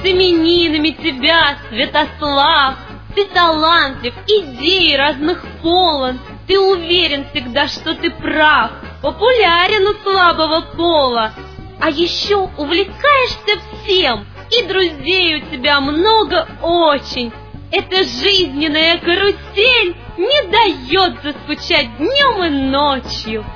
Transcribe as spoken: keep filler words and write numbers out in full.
С именинами тебя, Святослав! Ты талантлив, идей разных полон, ты уверен всегда, что ты прав, популярен у слабого пола. А еще увлекаешься всем, и друзей у тебя много очень. Эта жизненная карусель не дает заскучать днем и ночью.